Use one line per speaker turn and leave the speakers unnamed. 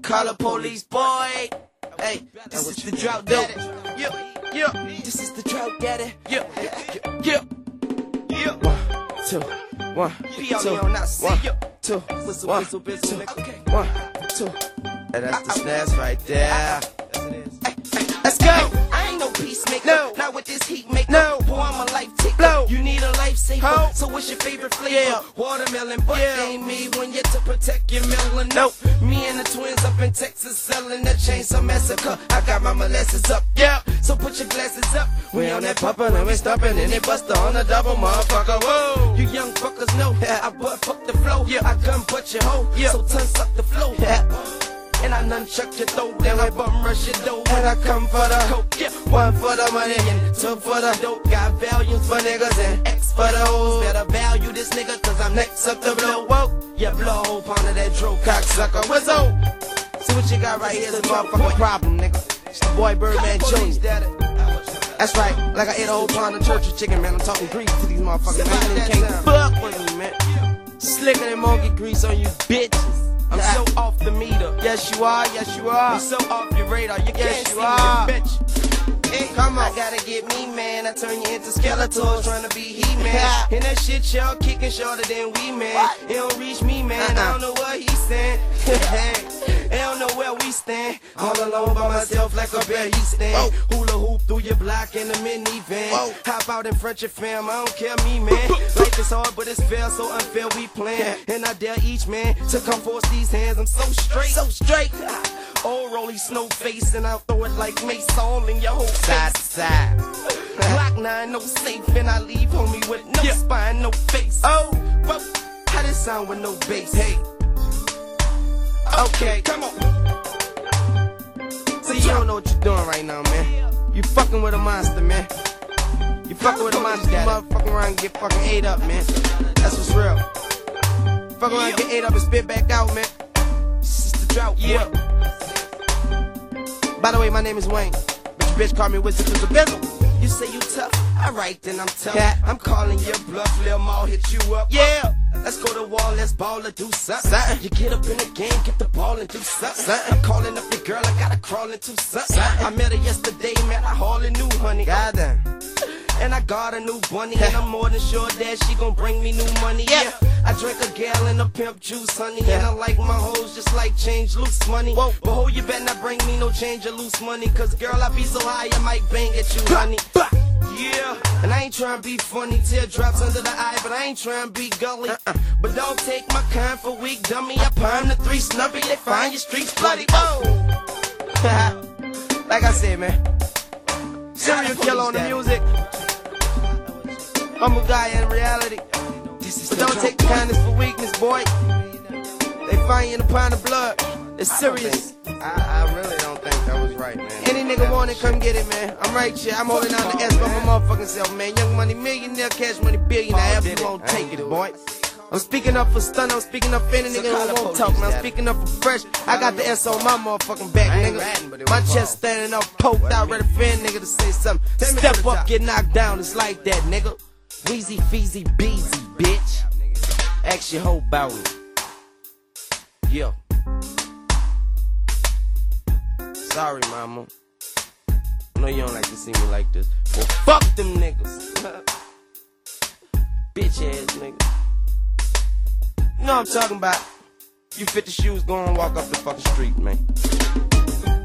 Call the police, boy. Hey, this is the drought daddy. Yeah. This is the drought daddy. Yeah. 1, 2, 1, 2, 1, 2, 1, 2, 1, 2. And that's the snares right there. Let's go. I ain't no peacemaker. No. Not with this heat maker. No. Boy, I'm a life taker. No. You need a lifesaver. So what's your favorite flavor? Yeah. Watermelon, but ain't me when you're to protect your melon. Nope. Me and the twins up in Texas selling that chainsaw massacre. I got my molasses up. Yeah. So put your glasses up. We on that pumpin' and we stompin' and they buster on the double, motherfucker. Whoa. You young fuckers know I butt fuck the flow. Yeah. I come butt your hoe. Yeah. So ton suck the flow. Yeah. And I nunchuck your throat, then I bum rush your dough. And I come for the coke, yeah. 1 for the money and 2 for the dope. Got values for niggas and X for the hoes. Better value this nigga, cause I'm next up the blow. Whoa, yeah, blow a whole pound of that dro, cocksucker. What's up? See what you got right here is a motherfucking problem, nigga. It's the boy Birdman Jr. That's right, like I ate a whole pound of church chicken, man. I'm talking grease to these motherfuckers, man. You can't fuck with me, man. Slicker than monkey grease on you bitches. I'm so off the meter. Yes, you are. Yes, you are. I'm so off your radar. You can't see me, bitch. Hey, come on. I gotta get me, man. I turn you into Skeletor, trying to be He-Man. And that shit y'all kicking shorter than we, man. It don't reach me, man. I don't know what he's saying. They don't know where we stand. All alone by myself like a bear, he stand. Hula hoop through your block in a minivan. Hop out in front your fam, I don't care me, man. Life is hard, but it's fair, so unfair we plan. And I dare each man to come force these hands. I'm so straight. Old rolly snow face, and I'll throw it like Mace all in your whole side to side. Glock 9, no safe, and I leave homie with no spine, no face. Oh, how this sound with no bass? Hey. Okay, come on. So you don't know what you're doing right now, man. You fucking with a monster, man. You fucking with a monster. You motherfucking around and get fucking ate up, man. That's what's real. Fucking around and get ate up and spit back out, man. This is the drought, yeah. By the way, my name is Wayne, but your bitch call me Wizard cause a bizzle. You say you tough, alright then I'm tough. I'm calling your bluff, Lil' Maul hit you up. Yeah. Let's go to war, let's ball or do something. You get up in the game, get the ball and do something. I'm calling up the girl, I gotta crawl into something. I met her yesterday, man, I haulin' new honey. Goddamn. And I got a new bunny, and I'm more than sure that she gon' bring me new money. Yeah, I drink a gallon of pimp juice, honey, and I like my hoes just like change loose money. But ho, you better not bring me no change or loose money, cause girl, I be so high, I might bang at you, honey. Yeah, and I ain't tryna be funny, teardrops under the eye, but I ain't tryna be gully. But don't take my kind for weak, dummy. I palm the 3 snubby, they find your streets bloody. Like I said, man, serial killer on the music. I'm a guy in reality. But don't take the kindness for weakness, boy. They find you in a pound of blood. It's serious.
I really don't think that was right, man.
Any nigga want it, come get it, man. I'm right here. I'm holding down the S by my motherfucking self, man. Young money millionaire, cash money billionaire. If you won't take it, boy. I'm speaking up for stun, I'm speaking up for any nigga who won't talk, man. I'm speaking up for fresh. I got the S on my motherfucking back, nigga. My chest standing up, poked out, ready for any nigga to say something. Step up, get knocked down, it's like that, nigga. Weezy, feezy, beezy, bitch. Ask your hoe about me. Yo. Sorry, mama. I know you don't like to see me like this. Well, fuck them niggas. Bitch ass nigga. You know what I'm talking about. You fit the shoes, go and walk up the fucking street, man.